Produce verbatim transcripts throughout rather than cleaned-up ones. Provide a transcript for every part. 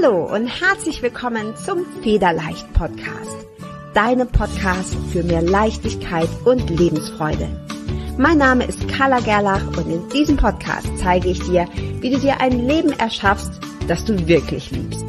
Hallo und herzlich willkommen zum Federleicht Podcast, deinem Podcast für mehr Leichtigkeit und Lebensfreude. Mein Name ist Carla Gerlach und in diesem Podcast zeige ich dir, wie du dir ein Leben erschaffst, das du wirklich liebst.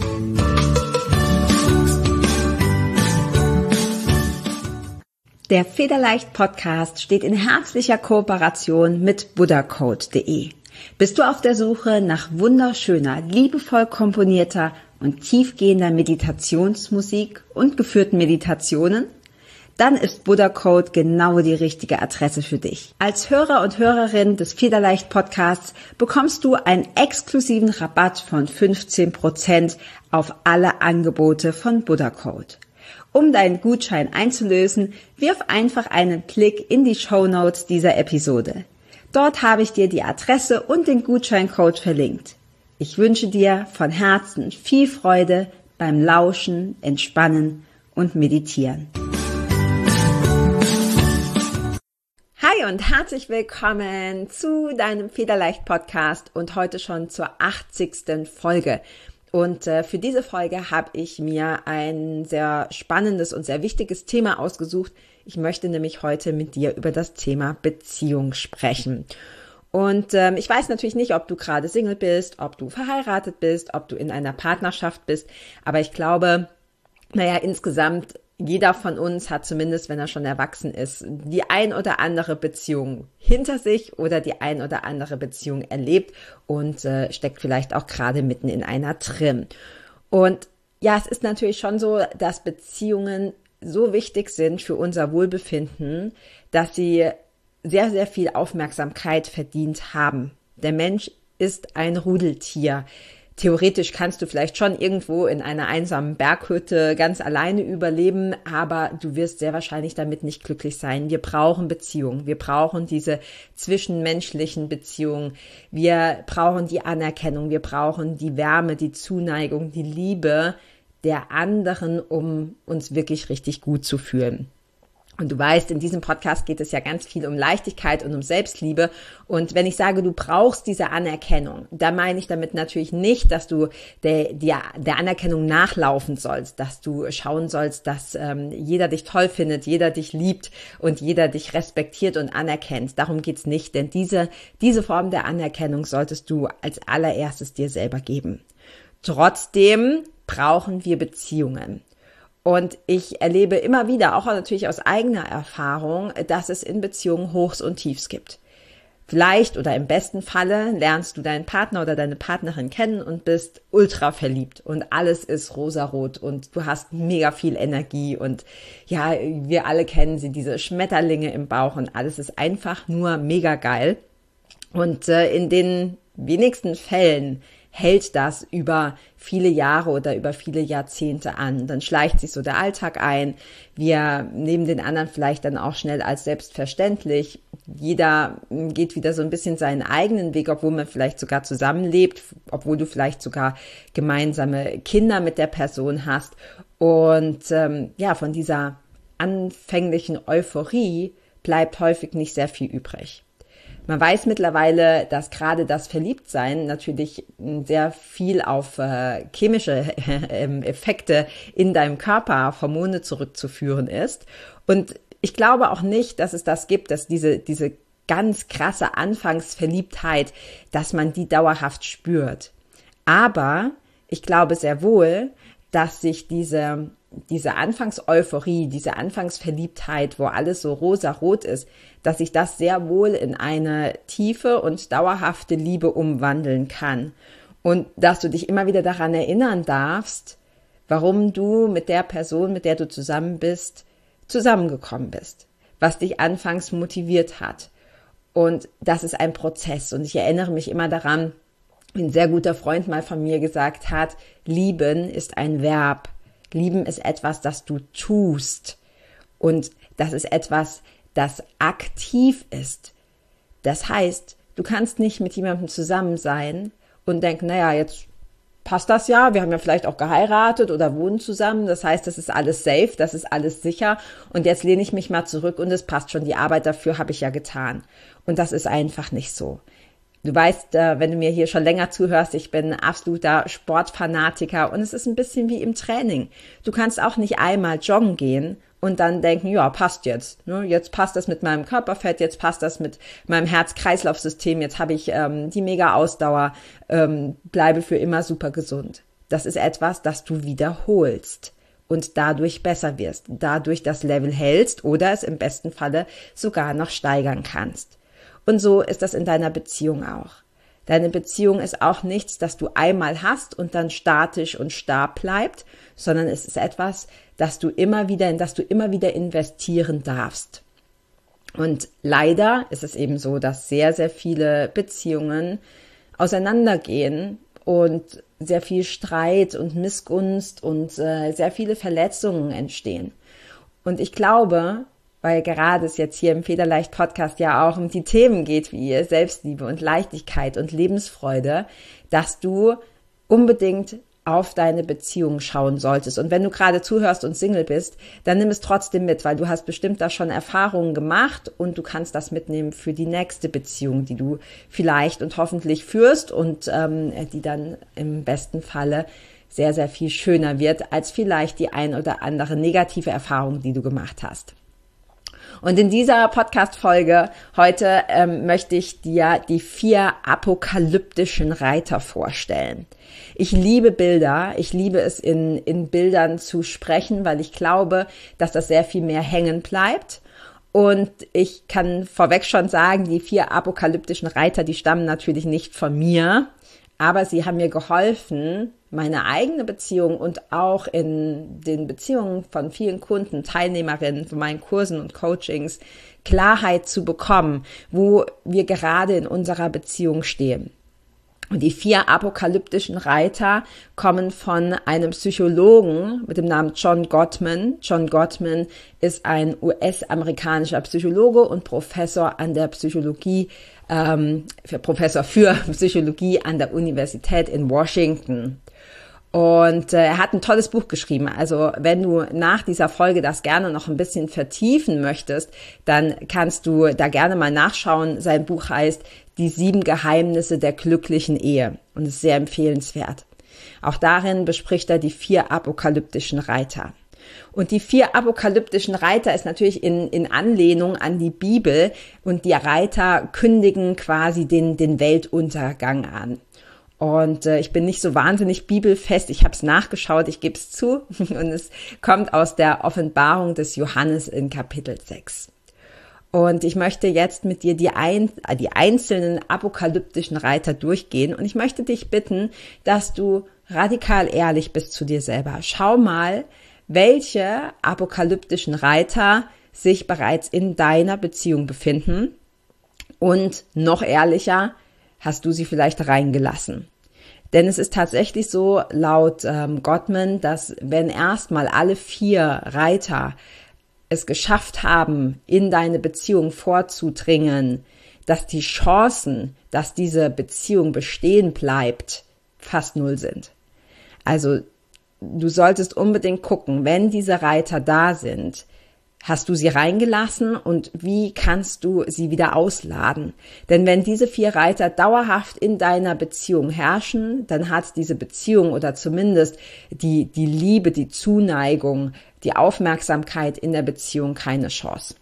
Der Federleicht Podcast steht in herzlicher Kooperation mit buddhacode punkt de. Bist du auf der Suche nach wunderschöner, liebevoll komponierter und tiefgehender Meditationsmusik und geführten Meditationen? Dann ist buddhacode genau die richtige Adresse für dich. Als Hörer und Hörerin des Federleicht Podcasts bekommst du einen exklusiven Rabatt von fünfzehn Prozent auf alle Angebote von buddhacode. Um deinen Gutschein einzulösen, wirf einfach einen Blick in die Shownotes dieser Episode. Dort habe ich dir die Adresse und den Gutscheincode verlinkt. Ich wünsche dir von Herzen viel Freude beim Lauschen, Entspannen und Meditieren. Hi und herzlich willkommen zu deinem Federleicht Podcast und heute schon zur achtzigsten Folge. Und äh, für diese Folge habe ich mir ein sehr spannendes und sehr wichtiges Thema ausgesucht. Ich möchte nämlich heute mit dir über das Thema Beziehung sprechen. Und ähm, ich weiß natürlich nicht, ob du gerade Single bist, ob du verheiratet bist, ob du in einer Partnerschaft bist. Aber ich glaube, naja, insgesamt jeder von uns hat zumindest, wenn er schon erwachsen ist, die ein oder andere Beziehung hinter sich oder die ein oder andere Beziehung erlebt und äh, steckt vielleicht auch gerade mitten in einer drin. Und ja, es ist natürlich schon so, dass Beziehungen so wichtig sind für unser Wohlbefinden, dass sie sehr, sehr viel Aufmerksamkeit verdient haben. Der Mensch ist ein Rudeltier. Theoretisch kannst du vielleicht schon irgendwo in einer einsamen Berghütte ganz alleine überleben, aber du wirst sehr wahrscheinlich damit nicht glücklich sein. Wir brauchen Beziehungen, wir brauchen diese zwischenmenschlichen Beziehungen, wir brauchen die Anerkennung, wir brauchen die Wärme, die Zuneigung, die Liebe der anderen, um uns wirklich richtig gut zu fühlen. Und du weißt, in diesem Podcast geht es ja ganz viel um Leichtigkeit und um Selbstliebe. Und wenn ich sage, du brauchst diese Anerkennung, da meine ich damit natürlich nicht, dass du der, der, der Anerkennung nachlaufen sollst, dass du schauen sollst, dass ähm, jeder dich toll findet, jeder dich liebt und jeder dich respektiert und anerkennt. Darum geht's nicht, denn diese, diese Form der Anerkennung solltest du als allererstes dir selber geben. Trotzdem brauchen wir Beziehungen. Und ich erlebe immer wieder, auch natürlich aus eigener Erfahrung, dass es in Beziehungen Hochs und Tiefs gibt. Vielleicht oder im besten Falle lernst du deinen Partner oder deine Partnerin kennen und bist ultra verliebt und alles ist rosarot und du hast mega viel Energie und ja, wir alle kennen sie, diese Schmetterlinge im Bauch und alles ist einfach nur mega geil. Und äh, in den wenigsten Fällen hält das über viele Jahre oder über viele Jahrzehnte an. Dann schleicht sich so der Alltag ein. Wir nehmen den anderen vielleicht dann auch schnell als selbstverständlich. Jeder geht wieder so ein bisschen seinen eigenen Weg, obwohl man vielleicht sogar zusammenlebt, obwohl du vielleicht sogar gemeinsame Kinder mit der Person hast. Und ähm, ja, von dieser anfänglichen Euphorie bleibt häufig nicht sehr viel übrig. Man weiß mittlerweile, dass gerade das Verliebtsein natürlich sehr viel auf äh, chemische äh, Effekte in deinem Körper, Hormone zurückzuführen ist. Und ich glaube auch nicht, dass es das gibt, dass diese, diese ganz krasse Anfangsverliebtheit, dass man die dauerhaft spürt. Aber ich glaube sehr wohl, dass sich diese diese Anfangseuphorie, diese Anfangsverliebtheit, wo alles so rosarot ist, dass sich das sehr wohl in eine tiefe und dauerhafte Liebe umwandeln kann. Und dass du dich immer wieder daran erinnern darfst, warum du mit der Person, mit der du zusammen bist, zusammengekommen bist, was dich anfangs motiviert hat. Und das ist ein Prozess. Und ich erinnere mich immer daran, wie ein sehr guter Freund mal von mir gesagt hat, lieben ist ein Verb. Lieben ist etwas, das du tust und das ist etwas, das aktiv ist. Das heißt, du kannst nicht mit jemandem zusammen sein und denken, naja, jetzt passt das ja, wir haben ja vielleicht auch geheiratet oder wohnen zusammen, das heißt, das ist alles safe, das ist alles sicher und jetzt lehne ich mich mal zurück und es passt schon, die Arbeit dafür habe ich ja getan. Und das ist einfach nicht so. Du weißt, äh, wenn du mir hier schon länger zuhörst, ich bin absoluter Sportfanatiker und es ist ein bisschen wie im Training. Du kannst auch nicht einmal joggen gehen und dann denken, ja, passt jetzt. Ne? Jetzt passt das mit meinem Körperfett, jetzt passt das mit meinem Herz-Kreislauf-System, jetzt habe ich ähm, die Mega-Ausdauer, ähm, bleibe für immer super gesund. Das ist etwas, das du wiederholst und dadurch besser wirst, dadurch das Level hältst oder es im besten Falle sogar noch steigern kannst. Und so ist das in deiner Beziehung auch. Deine Beziehung ist auch nichts, das du einmal hast und dann statisch und starr bleibt, sondern es ist etwas, das du immer wieder, in das du immer wieder investieren darfst. Und leider ist es eben so, dass sehr, sehr viele Beziehungen auseinandergehen und sehr viel Streit und Missgunst und äh, sehr viele Verletzungen entstehen. Und ich glaube, weil gerade es jetzt hier im Federleicht-Podcast ja auch um die Themen geht, wie Selbstliebe und Leichtigkeit und Lebensfreude, dass du unbedingt auf deine Beziehung schauen solltest. Und wenn du gerade zuhörst und Single bist, dann nimm es trotzdem mit, weil du hast bestimmt da schon Erfahrungen gemacht und du kannst das mitnehmen für die nächste Beziehung, die du vielleicht und hoffentlich führst und ähm, die dann im besten Falle sehr, sehr viel schöner wird als vielleicht die ein oder andere negative Erfahrung, die du gemacht hast. Und in dieser Podcast-Folge heute ähm, möchte ich dir die vier apokalyptischen Reiter vorstellen. Ich liebe Bilder, ich liebe es in, in Bildern zu sprechen, weil ich glaube, dass das sehr viel mehr hängen bleibt. Und ich kann vorweg schon sagen, die vier apokalyptischen Reiter, die stammen natürlich nicht von mir, aber sie haben mir geholfen, meine eigene Beziehung und auch in den Beziehungen von vielen Kunden, Teilnehmerinnen von meinen Kursen und Coachings Klarheit zu bekommen, wo wir gerade in unserer Beziehung stehen. Und die vier apokalyptischen Reiter kommen von einem Psychologen mit dem Namen John Gottman. John Gottman ist ein U S-amerikanischer Psychologe und Professor an der Psychologie, ähm, für Professor für Psychologie an der Universität in Washington. Und äh, er hat ein tolles Buch geschrieben. Also wenn du nach dieser Folge das gerne noch ein bisschen vertiefen möchtest, dann kannst du da gerne mal nachschauen. Sein Buch heißt Die sieben Geheimnisse der glücklichen Ehe und ist sehr empfehlenswert. Auch darin bespricht er die vier apokalyptischen Reiter. Und die vier apokalyptischen Reiter ist natürlich in, in Anlehnung an die Bibel und die Reiter kündigen quasi den, den Weltuntergang an. Und äh, ich bin nicht so wahnsinnig bibelfest, ich habe es nachgeschaut, ich gebe es zu und es kommt aus der Offenbarung des Johannes in Kapitel sechs. Und ich möchte jetzt mit dir die, ein, die einzelnen apokalyptischen Reiter durchgehen und ich möchte dich bitten, dass du radikal ehrlich bist zu dir selber. Schau mal, welche apokalyptischen Reiter sich bereits in deiner Beziehung befinden und noch ehrlicher, hast du sie vielleicht reingelassen? Denn es ist tatsächlich so, laut ähm, Gottman, dass wenn erstmal alle vier Reiter es geschafft haben, in deine Beziehung vorzudringen, dass die Chancen, dass diese Beziehung bestehen bleibt, fast null sind. Also du solltest unbedingt gucken, wenn diese Reiter da sind, hast du sie reingelassen und wie kannst du sie wieder ausladen? Denn wenn diese vier Reiter dauerhaft in deiner Beziehung herrschen, dann hat diese Beziehung oder zumindest die, die Liebe, die Zuneigung, die Aufmerksamkeit in der Beziehung keine Chance.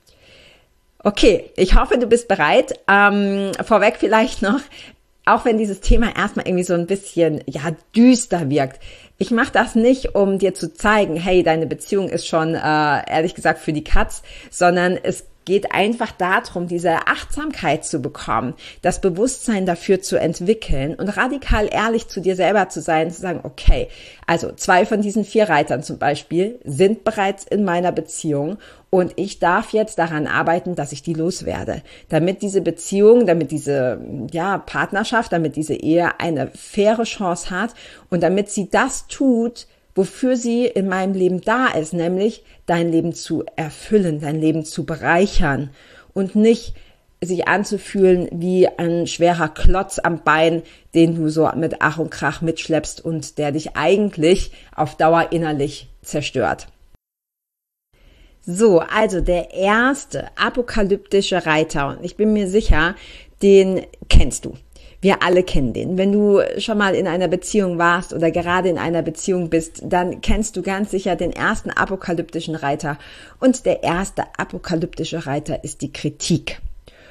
Okay, ich hoffe, du bist bereit. Ähm, vorweg vielleicht noch, auch wenn dieses Thema erstmal irgendwie so ein bisschen, ja, düster wirkt. Ich mache das nicht, um dir zu zeigen, hey, deine Beziehung ist schon, äh, ehrlich gesagt, für die Katz, sondern es geht einfach darum, diese Achtsamkeit zu bekommen, das Bewusstsein dafür zu entwickeln und radikal ehrlich zu dir selber zu sein, zu sagen, okay, also zwei von diesen vier Reitern zum Beispiel sind bereits in meiner Beziehung und ich darf jetzt daran arbeiten, dass ich die loswerde, damit diese Beziehung, damit diese ja, Partnerschaft, damit diese Ehe eine faire Chance hat und damit sie das tut, wofür sie in meinem Leben da ist, nämlich dein Leben zu erfüllen, dein Leben zu bereichern und nicht sich anzufühlen wie ein schwerer Klotz am Bein, den du so mit Ach und Krach mitschleppst und der dich eigentlich auf Dauer innerlich zerstört. So, also der erste apokalyptische Reiter, und ich bin mir sicher, den kennst du. Wir alle kennen den. Wenn du schon mal in einer Beziehung warst oder gerade in einer Beziehung bist, dann kennst du ganz sicher den ersten apokalyptischen Reiter. Und der erste apokalyptische Reiter ist die Kritik.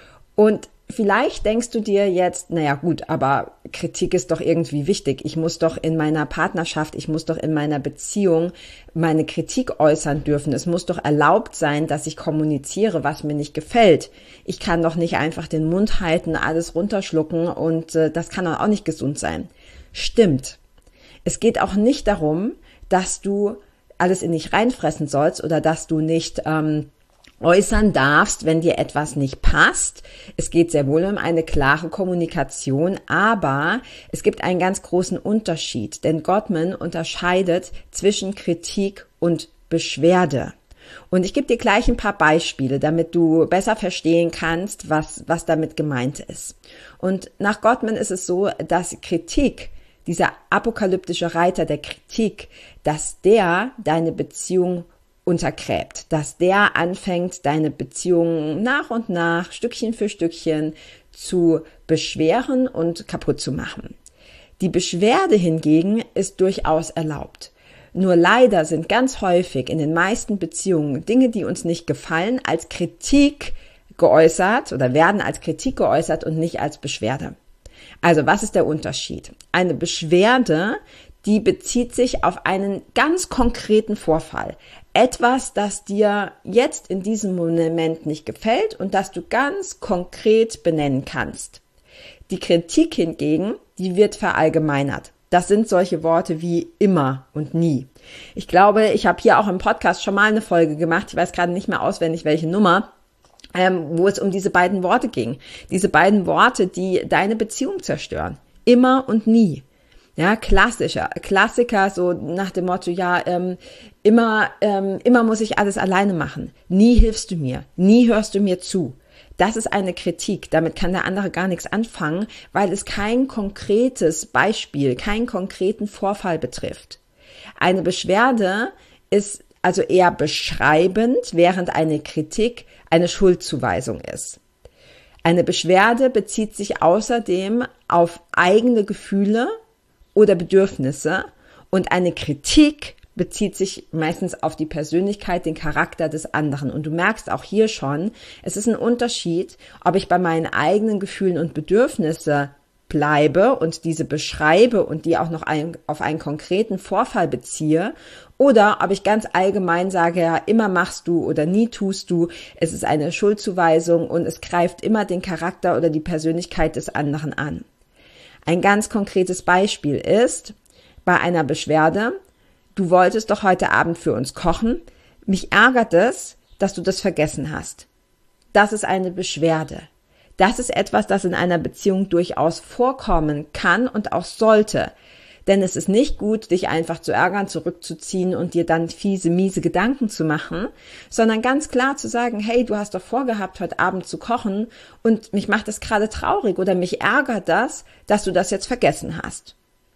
Und vielleicht denkst du dir jetzt, naja gut, aber Kritik ist doch irgendwie wichtig. Ich muss doch in meiner Partnerschaft, ich muss doch in meiner Beziehung meine Kritik äußern dürfen. Es muss doch erlaubt sein, dass ich kommuniziere, was mir nicht gefällt. Ich kann doch nicht einfach den Mund halten, alles runterschlucken und äh, das kann doch auch nicht gesund sein. Stimmt. Es geht auch nicht darum, dass du alles in dich reinfressen sollst oder dass du nicht ähm, äußern darfst, wenn dir etwas nicht passt. Es geht sehr wohl um eine klare Kommunikation, aber es gibt einen ganz großen Unterschied, denn Gottman unterscheidet zwischen Kritik und Beschwerde. Und ich gebe dir gleich ein paar Beispiele, damit du besser verstehen kannst, was, was damit gemeint ist. Und nach Gottman ist es so, dass Kritik, dieser apokalyptische Reiter der Kritik, dass der deine Beziehung untergräbt, dass der anfängt, deine Beziehung nach und nach, Stückchen für Stückchen zu beschweren und kaputt zu machen. Die Beschwerde hingegen ist durchaus erlaubt. Nur leider sind ganz häufig in den meisten Beziehungen Dinge, die uns nicht gefallen, als Kritik geäußert oder werden als Kritik geäußert und nicht als Beschwerde. Also was ist der Unterschied? Eine Beschwerde, die bezieht sich auf einen ganz konkreten Vorfall. Etwas, das dir jetzt in diesem Moment nicht gefällt und das du ganz konkret benennen kannst. Die Kritik hingegen, die wird verallgemeinert. Das sind solche Worte wie immer und nie. Ich glaube, ich habe hier auch im Podcast schon mal eine Folge gemacht, ich weiß gerade nicht mehr auswendig, welche Nummer, ähm, wo es um diese beiden Worte ging. Diese beiden Worte, die deine Beziehung zerstören. Immer und nie. Ja, klassischer, Klassiker, so nach dem Motto, ja, ähm, immer, ähm, immer muss ich alles alleine machen. Nie hilfst du mir, nie hörst du mir zu. Das ist eine Kritik, damit kann der andere gar nichts anfangen, weil es kein konkretes Beispiel, keinen konkreten Vorfall betrifft. Eine Beschwerde ist also eher beschreibend, während eine Kritik eine Schuldzuweisung ist. Eine Beschwerde bezieht sich außerdem auf eigene Gefühle oder Bedürfnisse und eine Kritik bezieht sich meistens auf die Persönlichkeit, den Charakter des anderen. Und du merkst auch hier schon, es ist ein Unterschied, ob ich bei meinen eigenen Gefühlen und Bedürfnisse bleibe und diese beschreibe und die auch noch ein, auf einen konkreten Vorfall beziehe oder ob ich ganz allgemein sage, ja, immer machst du oder nie tust du, es ist eine Schuldzuweisung und es greift immer den Charakter oder die Persönlichkeit des anderen an. Ein ganz konkretes Beispiel ist, bei einer Beschwerde, du wolltest doch heute Abend für uns kochen, mich ärgert es, dass du das vergessen hast. Das ist eine Beschwerde. Das ist etwas, das in einer Beziehung durchaus vorkommen kann und auch sollte. Denn es ist nicht gut, dich einfach zu ärgern, zurückzuziehen und dir dann fiese, miese Gedanken zu machen, sondern ganz klar zu sagen, hey, du hast doch vorgehabt, heute Abend zu kochen und mich macht das gerade traurig oder mich ärgert das, dass du das jetzt vergessen hast.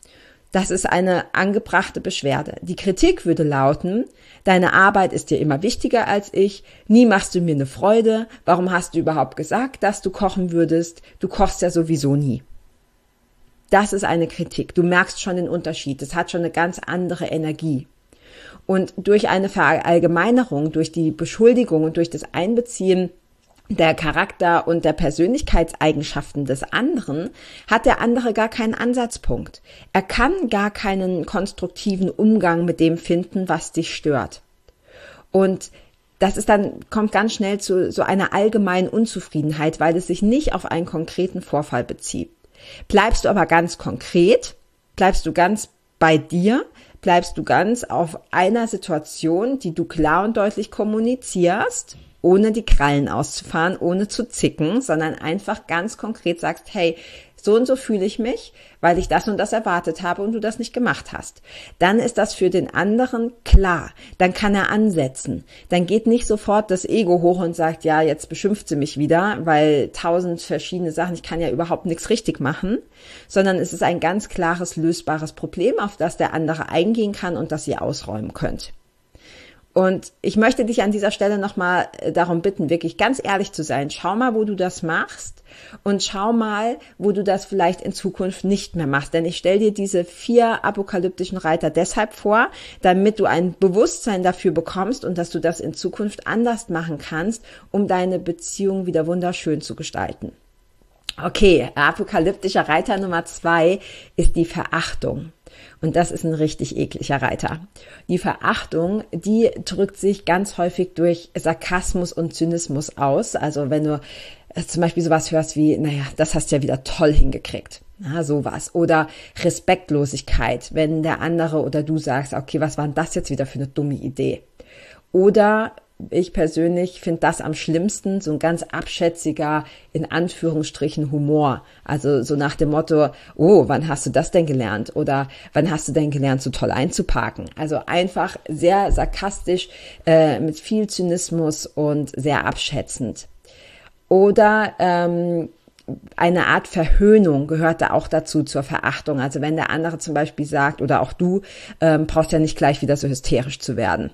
Das ist eine angebrachte Beschwerde. Die Kritik würde lauten, deine Arbeit ist dir immer wichtiger als ich, nie machst du mir eine Freude, warum hast du überhaupt gesagt, dass du kochen würdest, du kochst ja sowieso nie. Das ist eine Kritik. Du merkst schon den Unterschied. Es hat schon eine ganz andere Energie. Und durch eine Verallgemeinerung, durch die Beschuldigung und durch das Einbeziehen der Charakter- und der Persönlichkeitseigenschaften des anderen, hat der andere gar keinen Ansatzpunkt. Er kann gar keinen konstruktiven Umgang mit dem finden, was dich stört. Und das ist dann, kommt ganz schnell zu so einer allgemeinen Unzufriedenheit, weil es sich nicht auf einen konkreten Vorfall bezieht. Bleibst du aber ganz konkret, bleibst du ganz bei dir, bleibst du ganz auf einer Situation, die du klar und deutlich kommunizierst, ohne die Krallen auszufahren, ohne zu zicken, sondern einfach ganz konkret sagst, hey, so und so fühle ich mich, weil ich das und das erwartet habe und du das nicht gemacht hast. Dann ist das für den anderen klar. Dann kann er ansetzen. Dann geht nicht sofort das Ego hoch und sagt, ja, jetzt beschimpft sie mich wieder, weil tausend verschiedene Sachen, ich kann ja überhaupt nichts richtig machen, sondern es ist ein ganz klares, lösbares Problem, auf das der andere eingehen kann und das ihr ausräumen könnt. Und ich möchte dich an dieser Stelle nochmal darum bitten, wirklich ganz ehrlich zu sein. Schau mal, wo du das machst und schau mal, wo du das vielleicht in Zukunft nicht mehr machst. Denn ich stelle dir diese vier apokalyptischen Reiter deshalb vor, damit du ein Bewusstsein dafür bekommst und dass du das in Zukunft anders machen kannst, um deine Beziehung wieder wunderschön zu gestalten. Okay, apokalyptischer Reiter Nummer zwei ist die Verachtung. Und das ist ein richtig ekliger Reiter. Die Verachtung, die drückt sich ganz häufig durch Sarkasmus und Zynismus aus. Also wenn du zum Beispiel sowas hörst wie, naja, das hast du ja wieder toll hingekriegt. Na, sowas. Oder Respektlosigkeit, wenn der andere oder du sagst, okay, was war denn das jetzt wieder für eine dumme Idee? Oder ich persönlich finde das am schlimmsten, so ein ganz abschätziger, in Anführungsstrichen, Humor. Also so nach dem Motto, oh, wann hast du das denn gelernt? Oder wann hast du denn gelernt, so toll einzuparken? Also einfach sehr sarkastisch, äh, mit viel Zynismus und sehr abschätzend. Oder ähm, eine Art Verhöhnung gehört da auch dazu, zur Verachtung. Also wenn der andere zum Beispiel sagt, oder auch du, ähm, brauchst ja nicht gleich wieder so hysterisch zu werden.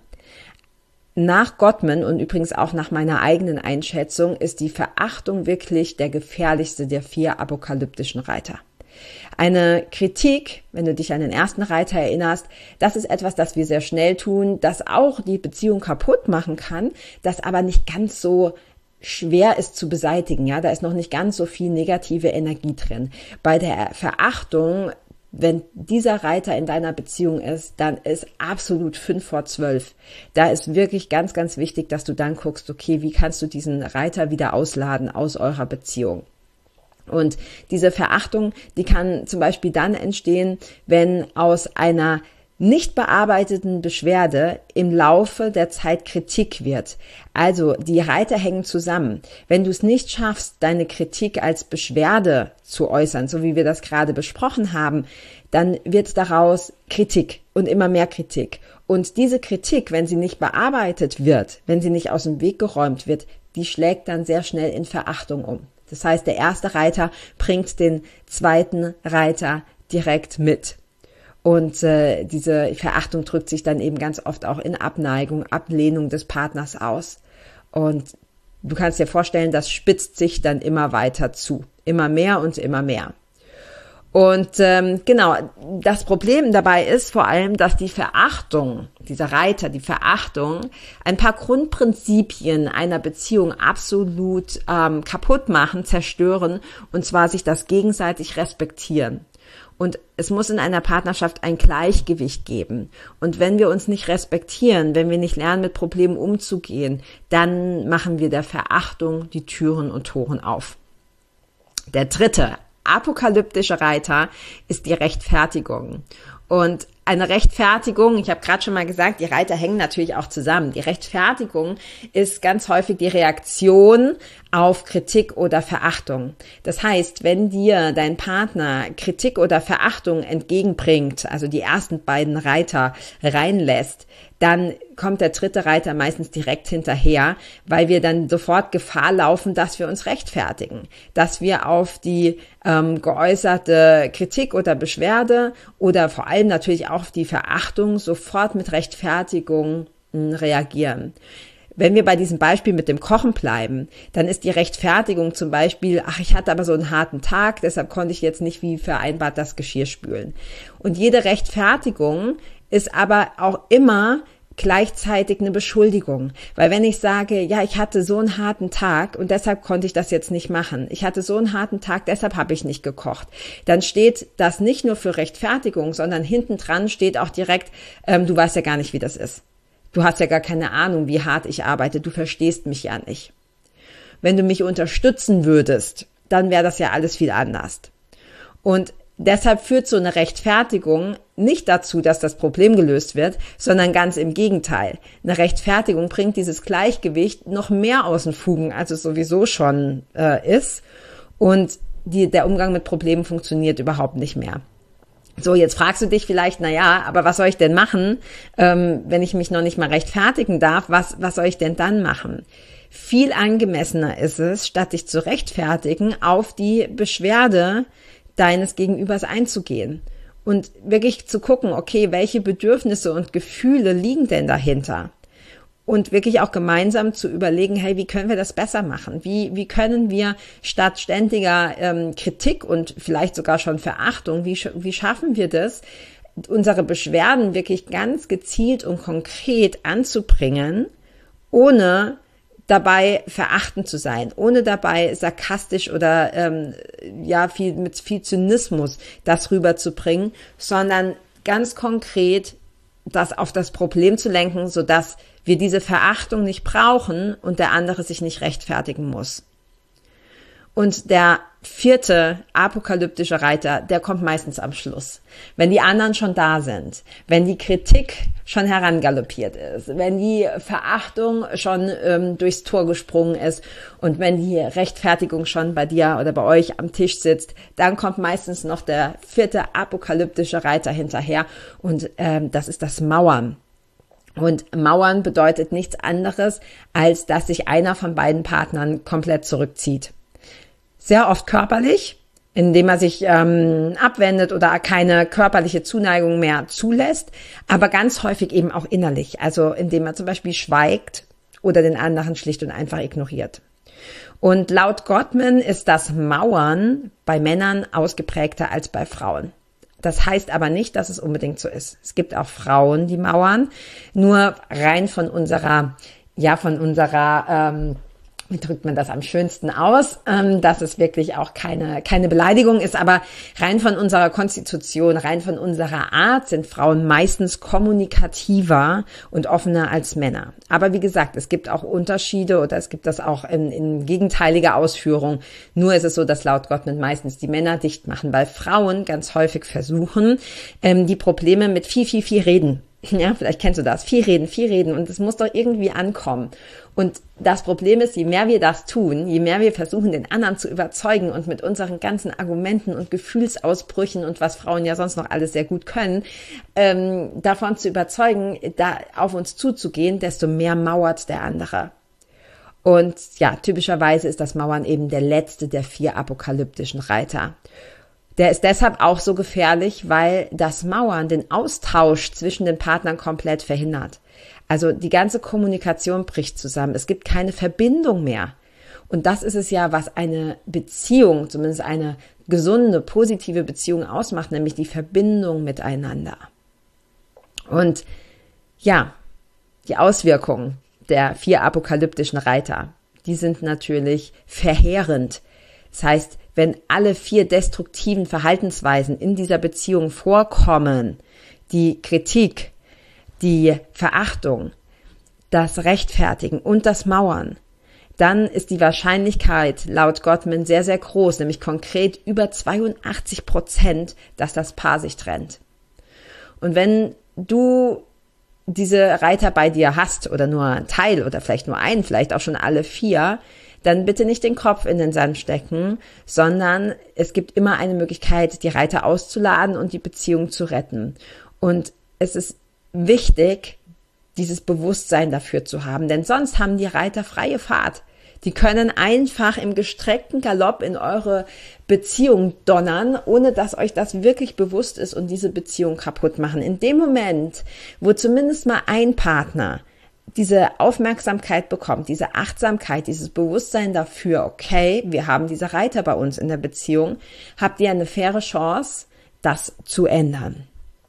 Nach Gottman und übrigens auch nach meiner eigenen Einschätzung ist die Verachtung wirklich der gefährlichste der vier apokalyptischen Reiter. Eine Kritik, wenn du dich an den ersten Reiter erinnerst, das ist etwas, das wir sehr schnell tun, das auch die Beziehung kaputt machen kann, das aber nicht ganz so schwer ist zu beseitigen. Ja, da ist noch nicht ganz so viel negative Energie drin. Bei der Verachtung, wenn dieser Reiter in deiner Beziehung ist, dann ist absolut fünf vor zwölf. Da ist wirklich ganz, ganz wichtig, dass du dann guckst, okay, wie kannst du diesen Reiter wieder ausladen aus eurer Beziehung? Und diese Verachtung, die kann zum Beispiel dann entstehen, wenn aus einer nicht bearbeiteten Beschwerde im Laufe der Zeit Kritik wird. Also die Reiter hängen zusammen. Wenn du es nicht schaffst, deine Kritik als Beschwerde zu äußern, so wie wir das gerade besprochen haben, dann wird daraus Kritik und immer mehr Kritik. Und diese Kritik, wenn sie nicht bearbeitet wird, wenn sie nicht aus dem Weg geräumt wird, die schlägt dann sehr schnell in Verachtung um. Das heißt, der erste Reiter bringt den zweiten Reiter direkt mit. Und äh, diese Verachtung drückt sich dann eben ganz oft auch in Abneigung, Ablehnung des Partners aus. Und du kannst dir vorstellen, das spitzt sich dann immer weiter zu. Immer mehr und immer mehr. Und ähm, genau, das Problem dabei ist vor allem, dass die Verachtung, dieser Reiter, die Verachtung, ein paar Grundprinzipien einer Beziehung absolut ähm, kaputt machen, zerstören, und zwar sich das gegenseitig respektieren. Und es muss in einer Partnerschaft ein Gleichgewicht geben. Und wenn wir uns nicht respektieren, wenn wir nicht lernen, mit Problemen umzugehen, dann machen wir der Verachtung die Türen und Toren auf. Der dritte apokalyptische Reiter ist die Rechtfertigung. Und eine Rechtfertigung, ich habe gerade schon mal gesagt, die Reiter hängen natürlich auch zusammen. Die Rechtfertigung ist ganz häufig die Reaktion auf Kritik oder Verachtung. Das heißt, wenn dir dein Partner Kritik oder Verachtung entgegenbringt, also die ersten beiden Reiter reinlässt, dann kommt der dritte Reiter meistens direkt hinterher, weil wir dann sofort Gefahr laufen, dass wir uns rechtfertigen, dass wir auf die ähm, geäußerte Kritik oder Beschwerde oder vor allem natürlich auch auf die Verachtung sofort mit Rechtfertigung mh, reagieren. Wenn wir bei diesem Beispiel mit dem Kochen bleiben, dann ist die Rechtfertigung zum Beispiel, ach, ich hatte aber so einen harten Tag, deshalb konnte ich jetzt nicht wie vereinbart das Geschirr spülen. Und jede Rechtfertigung ist aber auch immer gleichzeitig eine Beschuldigung. Weil wenn ich sage, ja, ich hatte so einen harten Tag und deshalb konnte ich das jetzt nicht machen. Ich hatte so einen harten Tag, deshalb habe ich nicht gekocht. Dann steht das nicht nur für Rechtfertigung, sondern hinten dran steht auch direkt, ähm, du weißt ja gar nicht, wie das ist. Du hast ja gar keine Ahnung, wie hart ich arbeite. Du verstehst mich ja nicht. Wenn du mich unterstützen würdest, dann wäre das ja alles viel anders. Und deshalb führt so eine Rechtfertigung nicht dazu, dass das Problem gelöst wird, sondern ganz im Gegenteil. Eine Rechtfertigung bringt dieses Gleichgewicht noch mehr aus den Fugen, als es sowieso schon äh, ist. Und die, der Umgang mit Problemen funktioniert überhaupt nicht mehr. So, jetzt fragst du dich vielleicht, na ja, aber was soll ich denn machen, ähm, wenn ich mich noch nicht mal rechtfertigen darf? Was, was soll ich denn dann machen? Viel angemessener ist es, statt dich zu rechtfertigen, auf die Beschwerde deines Gegenübers einzugehen und wirklich zu gucken, okay, welche Bedürfnisse und Gefühle liegen denn dahinter? und wirklich auch gemeinsam zu überlegen, hey, wie können wir das besser machen? Wie, wie können wir statt ständiger ähm, Kritik und vielleicht sogar schon Verachtung, wie, wie schaffen wir das, unsere Beschwerden wirklich ganz gezielt und konkret anzubringen, ohne dabei verachtend zu sein, ohne dabei sarkastisch oder ähm, ja viel mit viel Zynismus das rüberzubringen, sondern ganz konkret das auf das Problem zu lenken, sodass wir diese Verachtung nicht brauchen und der andere sich nicht rechtfertigen muss. Und der vierte apokalyptische Reiter, der kommt meistens am Schluss. Wenn die anderen schon da sind, wenn die Kritik schon herangaloppiert ist, wenn die Verachtung schon ähm, durchs Tor gesprungen ist und wenn die Rechtfertigung schon bei dir oder bei euch am Tisch sitzt, dann kommt meistens noch der vierte apokalyptische Reiter hinterher und ähm, das ist das Mauern. Und Mauern bedeutet nichts anderes, als dass sich einer von beiden Partnern komplett zurückzieht. Sehr oft körperlich, indem er sich ähm, abwendet oder keine körperliche Zuneigung mehr zulässt, aber ganz häufig eben auch innerlich, also indem er zum Beispiel schweigt oder den anderen schlicht und einfach ignoriert. Und laut Gottman ist das Mauern bei Männern ausgeprägter als bei Frauen. Das heißt aber nicht, dass es unbedingt so ist. Es gibt auch Frauen, die mauern, nur rein von unserer, ja, von unserer, ähm, wie drückt man das am schönsten aus, ähm, dass es wirklich auch keine keine Beleidigung ist, aber rein von unserer Konstitution, rein von unserer Art sind Frauen meistens kommunikativer und offener als Männer. Aber wie gesagt, es gibt auch Unterschiede oder es gibt das auch in, in gegenteiliger Ausführung. Nur ist es so, dass laut Gottman meistens die Männer dicht machen, weil Frauen ganz häufig versuchen, ähm, die Probleme mit viel, viel, viel reden. Ja, vielleicht kennst du das. Viel reden, viel reden und es muss doch irgendwie ankommen. Und das Problem ist, je mehr wir das tun, je mehr wir versuchen, den anderen zu überzeugen und mit unseren ganzen Argumenten und Gefühlsausbrüchen und was Frauen ja sonst noch alles sehr gut können, ähm, davon zu überzeugen, da auf uns zuzugehen, desto mehr mauert der andere. Und ja, typischerweise ist das Mauern eben der letzte der vier apokalyptischen Reiter. Der ist deshalb auch so gefährlich, weil das Mauern den Austausch zwischen den Partnern komplett verhindert. Also die ganze Kommunikation bricht zusammen. Es gibt keine Verbindung mehr. Und das ist es ja, was eine Beziehung, zumindest eine gesunde, positive Beziehung ausmacht, nämlich die Verbindung miteinander. Und ja, die Auswirkungen der vier apokalyptischen Reiter, die sind natürlich verheerend. Das heißt, wenn alle vier destruktiven Verhaltensweisen in dieser Beziehung vorkommen, die Kritik, die Verachtung, das Rechtfertigen und das Mauern, dann ist die Wahrscheinlichkeit laut Gottman sehr, sehr groß, nämlich konkret über zweiundachtzig Prozent, dass das Paar sich trennt. Und wenn du diese Reiter bei dir hast oder nur ein Teil oder vielleicht nur einen, vielleicht auch schon alle vier, dann bitte nicht den Kopf in den Sand stecken, sondern es gibt immer eine Möglichkeit, die Reiter auszuladen und die Beziehung zu retten. Und es ist wichtig, dieses Bewusstsein dafür zu haben, denn sonst haben die Reiter freie Fahrt. Die können einfach im gestreckten Galopp in eure Beziehung donnern, ohne dass euch das wirklich bewusst ist und diese Beziehung kaputt machen. In dem Moment, wo zumindest mal ein Partner diese Aufmerksamkeit bekommt, diese Achtsamkeit, dieses Bewusstsein dafür, okay, wir haben diese Reiter bei uns in der Beziehung, habt ihr eine faire Chance, das zu ändern.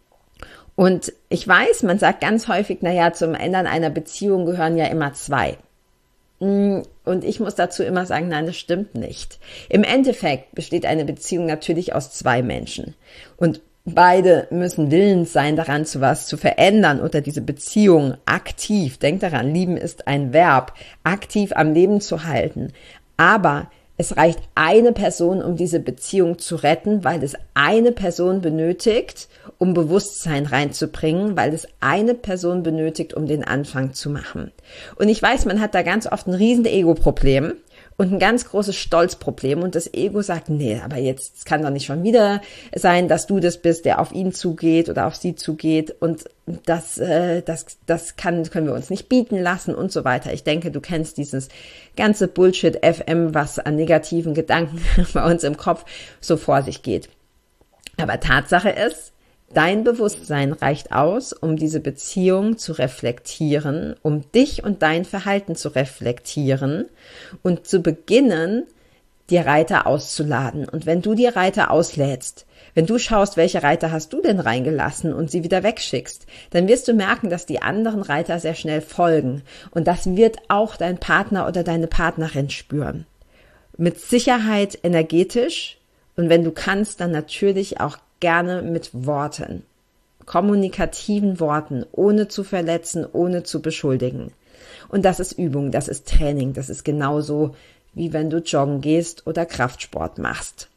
Und ich weiß, man sagt ganz häufig, naja, zum Ändern einer Beziehung gehören ja immer zwei. Und ich muss dazu immer sagen, nein, das stimmt nicht. Im Endeffekt besteht eine Beziehung natürlich aus zwei Menschen. Und beide müssen willens sein, daran zu was zu verändern oder diese Beziehung aktiv, denkt daran, lieben ist ein Verb, aktiv am Leben zu halten. Aber es reicht eine Person, um diese Beziehung zu retten, weil es eine Person benötigt, um Bewusstsein reinzubringen, weil es eine Person benötigt, um den Anfang zu machen. Und ich weiß, man hat da ganz oft ein riesen Ego-Problem und ein ganz großes Stolzproblem und das Ego sagt, nee, aber jetzt es kann doch nicht schon wieder sein, dass du das bist, der auf ihn zugeht oder auf sie zugeht und das, äh, das, das kann, können wir uns nicht bieten lassen und so weiter. Ich denke, du kennst dieses ganze Bullshit-F M, was an negativen Gedanken bei uns im Kopf so vor sich geht. Aber Tatsache ist, Dein Bewusstsein reicht aus, um diese Beziehung zu reflektieren, um dich und dein Verhalten zu reflektieren und zu beginnen, die Reiter auszuladen. Und wenn du die Reiter auslädst, wenn du schaust, welche Reiter hast du denn reingelassen und sie wieder wegschickst, dann wirst du merken, dass die anderen Reiter sehr schnell folgen. Und das wird auch dein Partner oder deine Partnerin spüren. Mit Sicherheit energetisch und wenn du kannst, dann natürlich auch gerne mit Worten. Kommunikativen Worten, ohne zu verletzen, ohne zu beschuldigen. Und das ist Übung, das ist Training, das ist genauso wie wenn du joggen gehst oder Kraftsport machst.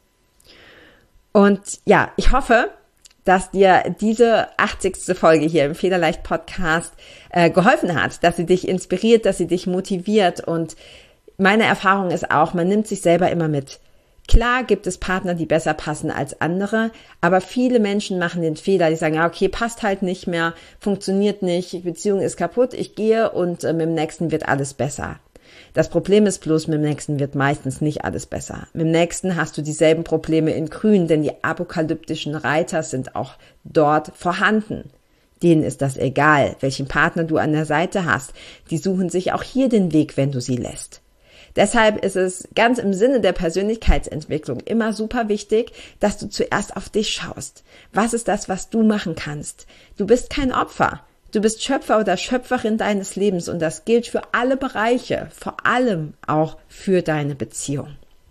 Und ja, ich hoffe, dass dir diese achtzigste Folge hier im Federleicht Podcast äh, geholfen hat, dass sie dich inspiriert, dass sie dich motiviert. Und meine Erfahrung ist auch, man nimmt sich selber immer mit. Klar gibt es Partner, die besser passen als andere, aber viele Menschen machen den Fehler, die sagen, ja okay, passt halt nicht mehr, funktioniert nicht, die Beziehung ist kaputt, ich gehe und äh, mit dem nächsten wird alles besser. Das Problem ist bloß, mit dem nächsten wird meistens nicht alles besser. Mit dem nächsten hast du dieselben Probleme in Grün, denn die apokalyptischen Reiter sind auch dort vorhanden. Denen ist das egal, welchen Partner du an der Seite hast. Die suchen sich auch hier den Weg, wenn du sie lässt. Deshalb ist es ganz im Sinne der Persönlichkeitsentwicklung immer super wichtig, dass du zuerst auf dich schaust. Was ist das, was du machen kannst? Du bist kein Opfer. Du bist Schöpfer oder Schöpferin deines Lebens und das gilt für alle Bereiche, vor allem auch für deine Beziehung.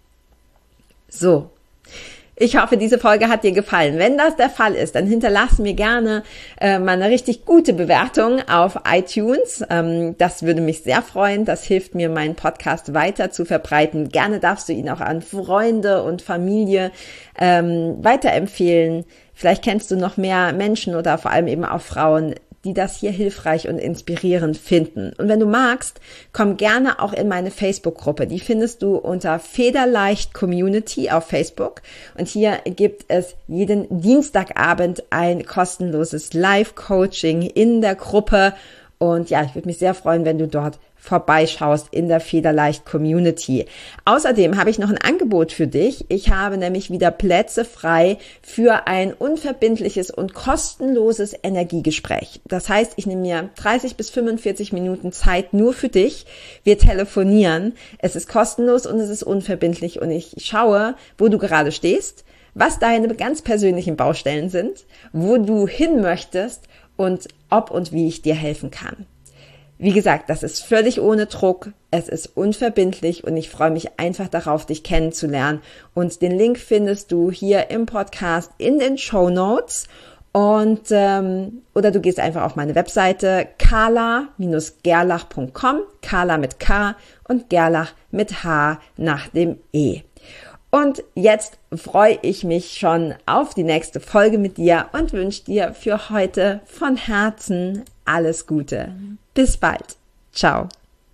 So, ich hoffe, diese Folge hat dir gefallen. Wenn das der Fall ist, dann hinterlass mir gerne äh, mal eine richtig gute Bewertung auf iTunes. Ähm, das würde mich sehr freuen. Das hilft mir, meinen Podcast weiter zu verbreiten. Gerne darfst du ihn auch an Freunde und Familie ähm, weiterempfehlen. Vielleicht kennst du noch mehr Menschen oder vor allem eben auch Frauen, die das hier hilfreich und inspirierend finden. Und wenn du magst, komm gerne auch in meine Facebook-Gruppe. Die findest du unter Federleicht Community auf Facebook. Und hier gibt es jeden Dienstagabend ein kostenloses Live-Coaching in der Gruppe. Und ja, ich würde mich sehr freuen, wenn du dort vorbeischaust in der Federleicht Community. Außerdem habe ich noch ein Angebot für dich. Ich habe nämlich wieder Plätze frei für ein unverbindliches und kostenloses Energiegespräch. Das heißt, ich nehme mir dreißig bis fünfundvierzig Minuten Zeit nur für dich. Wir telefonieren. Es ist kostenlos und es ist unverbindlich und ich schaue, wo du gerade stehst, was deine ganz persönlichen Baustellen sind, wo du hin möchtest und ob und wie ich dir helfen kann. Wie gesagt, das ist völlig ohne Druck, es ist unverbindlich und ich freue mich einfach darauf, dich kennenzulernen. Und den Link findest du hier im Podcast in den Shownotes und ähm, oder du gehst einfach auf meine Webseite carla Bindestrich gerlach Punkt com, Carla mit K und Gerlach mit H nach dem E. Und jetzt freue ich mich schon auf die nächste Folge mit dir und wünsche dir für heute von Herzen alles Gute. Bis bald. Ciao.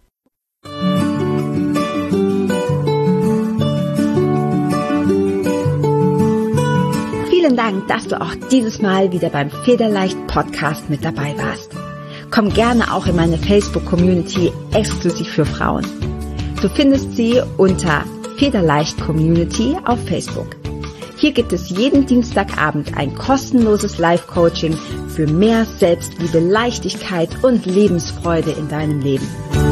Vielen Dank, dass du auch dieses Mal wieder beim Federleicht Podcast mit dabei warst. Komm gerne auch in meine Facebook-Community exklusiv für Frauen. Du findest sie unter Federleicht Community auf Facebook. Hier gibt es jeden Dienstagabend ein kostenloses Live-Coaching für mehr Selbstliebe, Leichtigkeit und Lebensfreude in deinem Leben.